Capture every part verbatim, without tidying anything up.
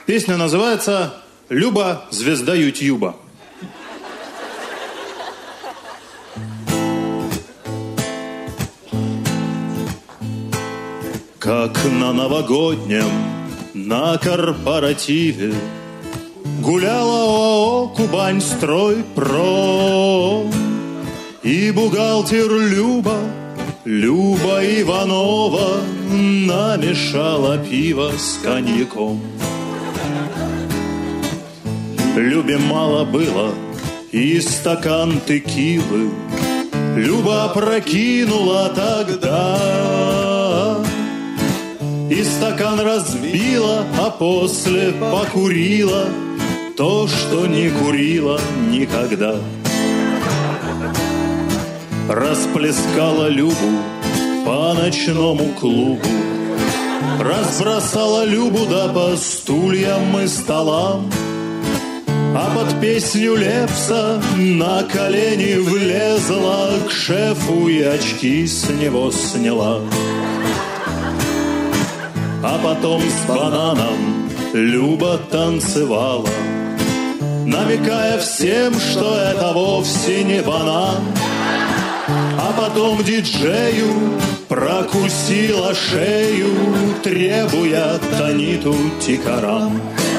Песня называется «Люба, звезда Ютьюба». Как на новогоднем, на корпоративе гуляла ОАО «Кубань-стройпром». И бухгалтер Люба, Люба Иванова, намешала пиво с коньяком. Любе мало было и стакан текилы Люба опрокинула тогда. И стакан разбила, а после покурила то, что не курила никогда. Расплескала Любу по ночному клубу, разбросала Любу да по стульям и столам, а под песню Лепса на колени влезла к шефу и очки с него сняла. А потом с бананом Люба танцевала, намекая всем, что это вовсе не банан. А потом диджею прокусила шею, требуя Таниту Тикарам.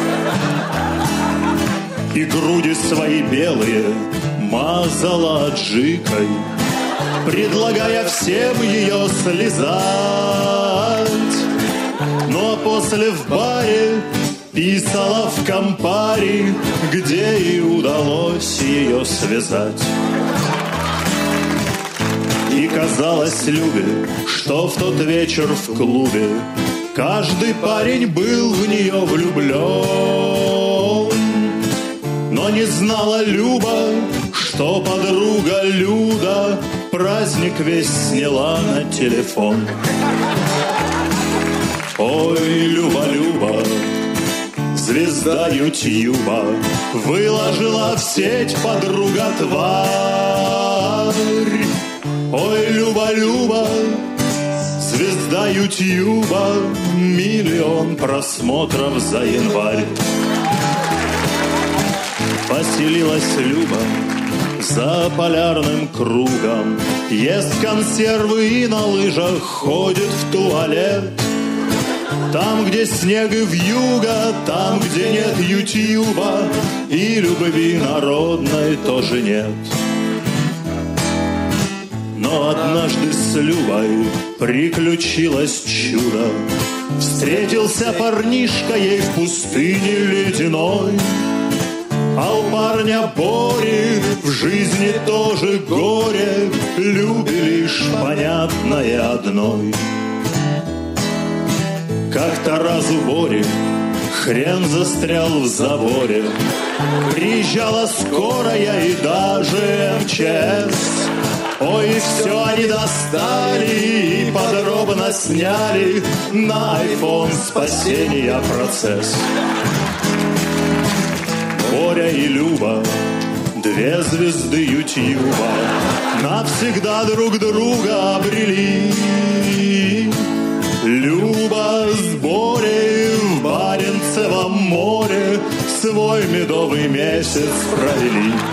И груди свои белые мазала аджикой, предлагая всем ее слезать. Ну а после в баре писала в компаре, где и удалось ее связать. И казалось Любе, что в тот вечер в клубе каждый парень был в нее влюблен. Но не знала Люба, что подруга Люда праздник весь сняла на телефон. Ой, Люба, Люба, звезда Ютьюба, выложила в сеть подруга тварь. Ой, Люба, Люба, звезда Ютьюба, миллион просмотров за январь. Поселилась Люба за полярным кругом, ест консервы и на лыжах ходит в туалет. Там, где снег и вьюга, там, где нет Ютьюба, и любви народной тоже нет. Но однажды с Любой приключилось чудо. Встретился парнишка ей в пустыне ледяной, а у парня Бори в жизни тоже горе, Любе лишь понятное одной. Как-то раз у Бори хрен застрял в заборе, приезжала скорая и даже эм че эс. Ой, все они достали и подробно сняли на айфон спасения процесс. Боря и Люба, две звезды Ютьюба, навсегда друг друга обрели. Люба с Борей в Баренцевом море свой медовый месяц провели.